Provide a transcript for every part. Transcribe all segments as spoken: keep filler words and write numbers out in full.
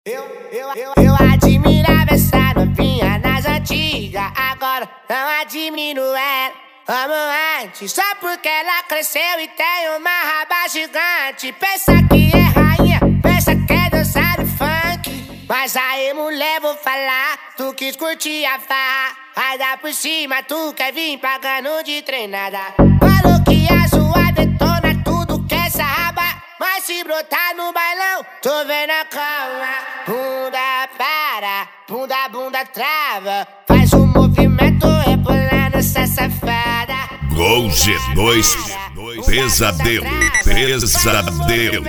Eu, eu, eu, eu admirava essa novinha nas antigas, agora não admiro ela como antes. Só porque ela cresceu e tem uma raba gigante. Pensa que é rainha, pensa que é dançar o funk. Mas aí, mulher, vou falar, tu quis curtir a farra, vai dar por cima, tu quer vir pagando de treinada. Falou que a sua detona tudo que essa raba, mas se brotar no bailão, tô vendo a cama. Bunda para, bunda, bunda trava, faz um movimento rebolando essa safada. Gol G dois, pesadelo, pesadelo.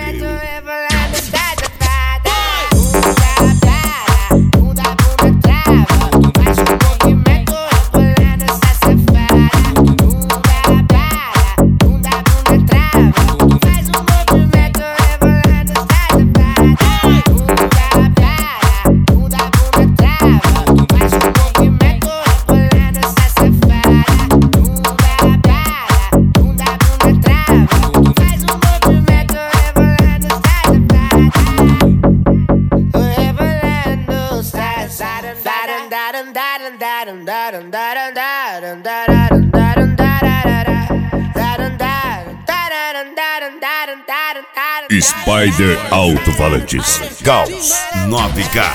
Spider Alto-Falantes Gauss nove K.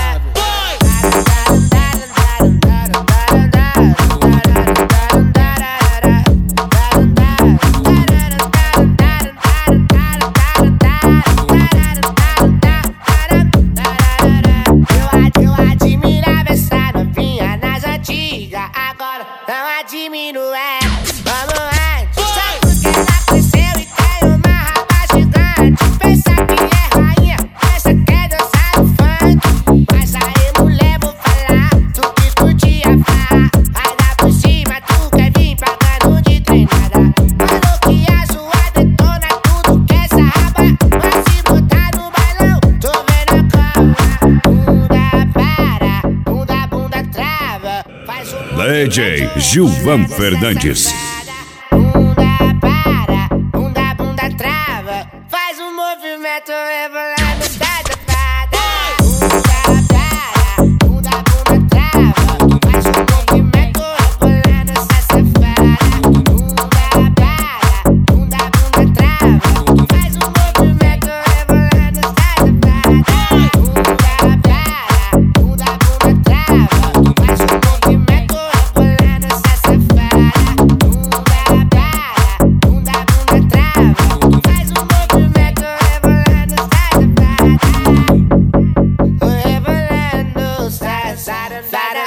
Eu admirava essa novinha nas antigas, agora não admiro ela como antes. Só porque ela cresceu e tem uma raba gigante. Pensa que é rainha, pensa que é dançar o funk. Mas aí, mulher, vou falar, tu quis curtir a farra, vai dar por cima, tu quer vir pagando de treinada. Falou que a sua detona tudo que essa raba, mas se botar no bailão, tô vendo a cama. Bunda para, bunda, bunda trava, faz um D J Gilvan Fernandes. Bunda para, bunda, bunda trava, faz um movimento rebolando essa safada. Bunda para, bunda, bunda trava, faz um movimento rebolando essa safada. Bunda para, bunda, bunda trava, faz um movimento rebolando essa safada. Bunda para, bunda, bunda trava, faz um movimento rebolando essa safada. Bunda para, bunda, bunda trava, faz um movimento rebolando essa safada. Tô rebolando essa safada.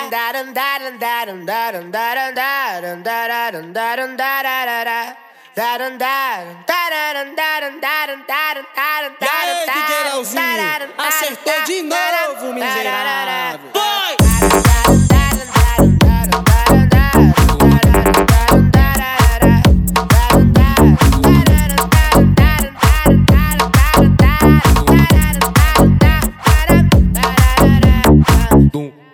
E aí, D J Leozinho, acertou de novo, miserável.